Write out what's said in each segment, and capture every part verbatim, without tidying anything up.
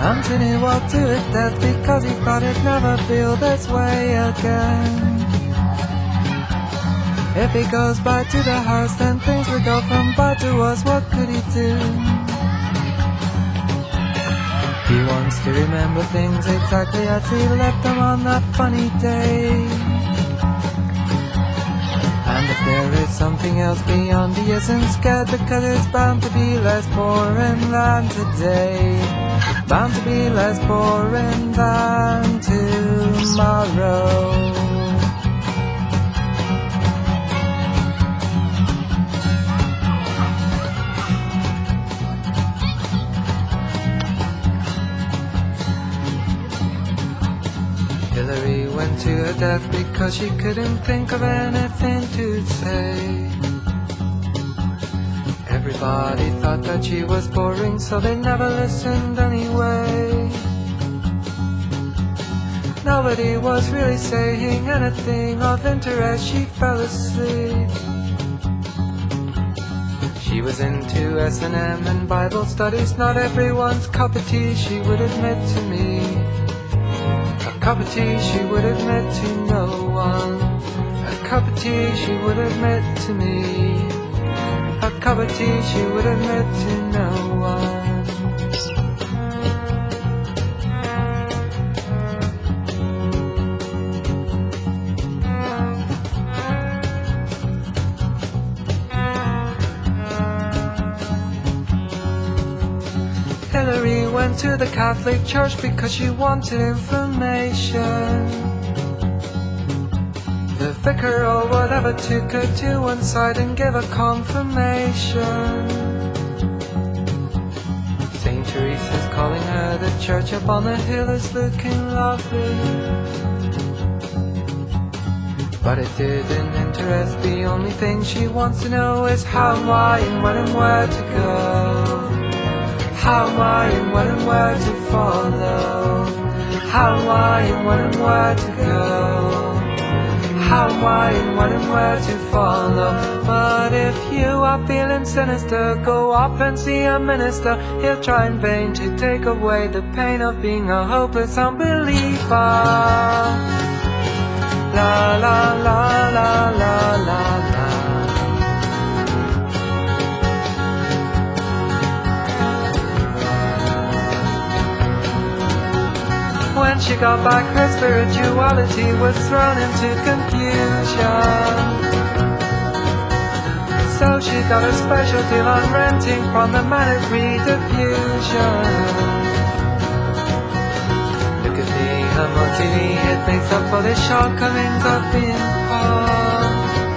Anthony walked to his death because he thought he'd never feel this way again. If he goes back to the house, then things will go from bad to worse. What could he do? He wants to remember things exactly as he left them on that funny day. And if there is something else beyond, he isn't scared, because it's bound to be less boring than today. Bound to be less boring than tomorrow. Hillary went to her death because she couldn't think of anything to say. Everybody thought that she was boring, so they never listened anyway. Nobody was really saying anything of interest. She fell asleep. She was into S and M and Bible studies, not everyone's cup of tea, she would admit to me. A cup of tea she would admit to no one. A cup of tea she would admit to me. A cup of tea she would admit to no one. Hillary went to the Catholic Church because she wanted information. The vicar or whatever took her to one side and gave her confirmation. Saint Teresa's calling her, the church up on the hill is looking lovely. But it didn't interest, the only thing she wants to know is how, why, and when and where to go. How, why, and when and where to follow. How, why, and when and where to go. How, why, and when and where to follow. But if you are feeling sinister, go up and see a minister. He'll try in vain to take away the pain of being a hopeless unbeliever. La la la la la la la. When she got back, her spirituality was thrown into confusion. So she got a special deal on renting from the man at Rediffusion. Look at me, I'm on T V, it makes up for the shortcomings of being poor.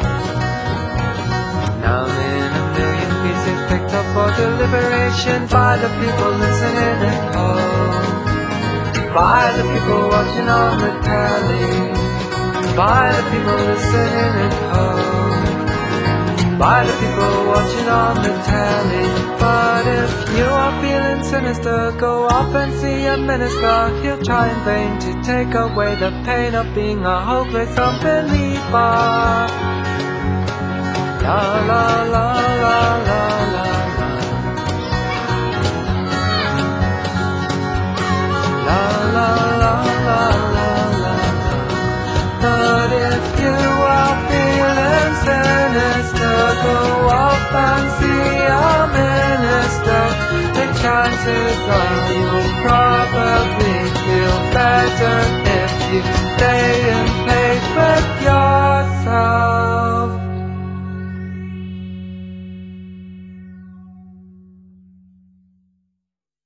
Now I'm in a million pieces picked up for deliberation by the people listening at home. By the people watching on the telly. By the people listening at home. By the people watching on the telly. But if you are feeling sinister, go up and see a minister. He'll try in vain to take away the pain of being a hopeless unbeliever. La la la la la la. But if you are feeling sinister, go up and see a minister. The chances are you'll probably feel better if you stay in